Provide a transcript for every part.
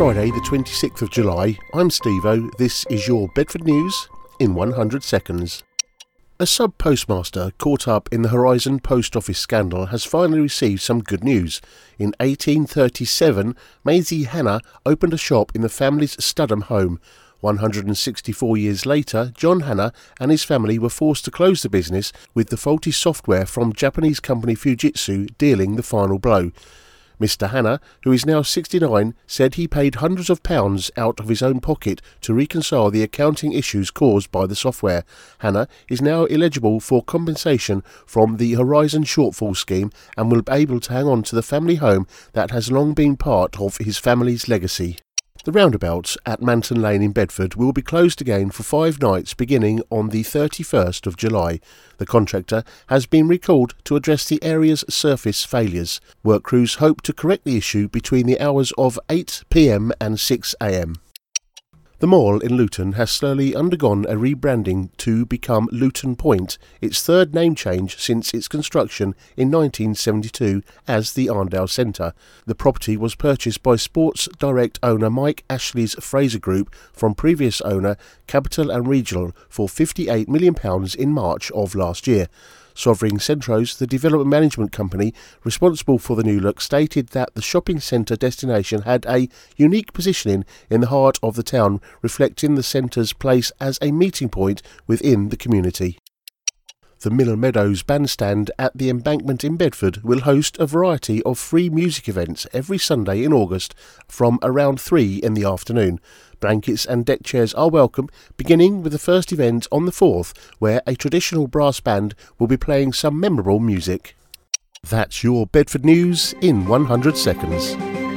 Friday the 26th of July, I'm Steve-O. This is your Bedford News in 100 seconds. A sub-postmaster caught up in the Horizon Post Office scandal has finally received some good news. In 1837, Maisie Hannah opened a shop in the family's Studham home. 164 years later, John Hannah and his family were forced to close the business, with the faulty software from Japanese company Fujitsu dealing the final blow. Mr. Hannah, who is now 69, said he paid hundreds of pounds out of his own pocket to reconcile the accounting issues caused by the software. Hannah is now eligible for compensation from the Horizon Shortfall Scheme and will be able to hang on to the family home that has long been part of his family's legacy. The roundabout at Manton Lane in Bedford will be closed again for 5 nights beginning on the 31st of July. The contractor has been recalled to address the area's surface failures. Work crews hope to correct the issue between the hours of 8 p.m. and 6 a.m. The mall in Luton has slowly undergone a rebranding to become Luton Point, its third name change since its construction in 1972 as the Arndale Centre. The property was purchased by Sports Direct owner Mike Ashley's Fraser Group from previous owner Capital and Regional for £58 million in March of last year. Sovereign Centros, the development management company responsible for the new look, stated that the shopping centre destination had a unique positioning in the heart of the town, reflecting the centre's place as a meeting point within the community. The Miller Meadows Bandstand at the Embankment in Bedford will host a variety of free music events every Sunday in August from around 3 in the afternoon. Blankets and deck chairs are welcome, beginning with the first event on the 4th, where a traditional brass band will be playing some memorable music. That's your Bedford News in 100 seconds.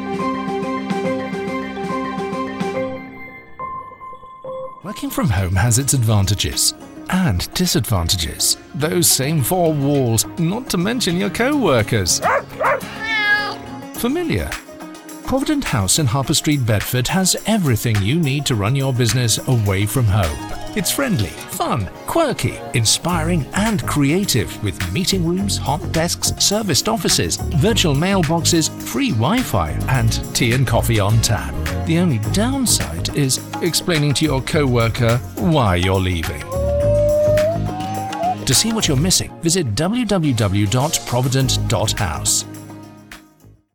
Working from home has its advantages and disadvantages. Those same 4 walls, not to mention your co-workers. Familiar? Provident House in Harper Street, Bedford has everything you need to run your business away from home. It's friendly, fun, quirky, inspiring and creative, with meeting rooms, hot desks, serviced offices, virtual mailboxes, free Wi-Fi and tea and coffee on tap. The only downside is explaining to your co-worker why you're leaving. To see what you're missing, visit www.provident.house.